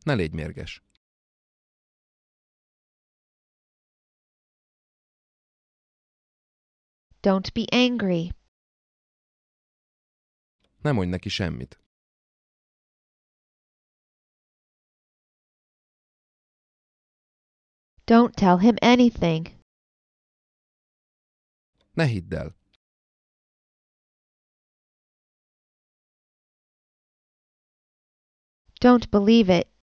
Ne légy mérges. Don't be angry. Ne mondj neki semmit. Don't tell him anything. Ne hidd el. Don't believe it.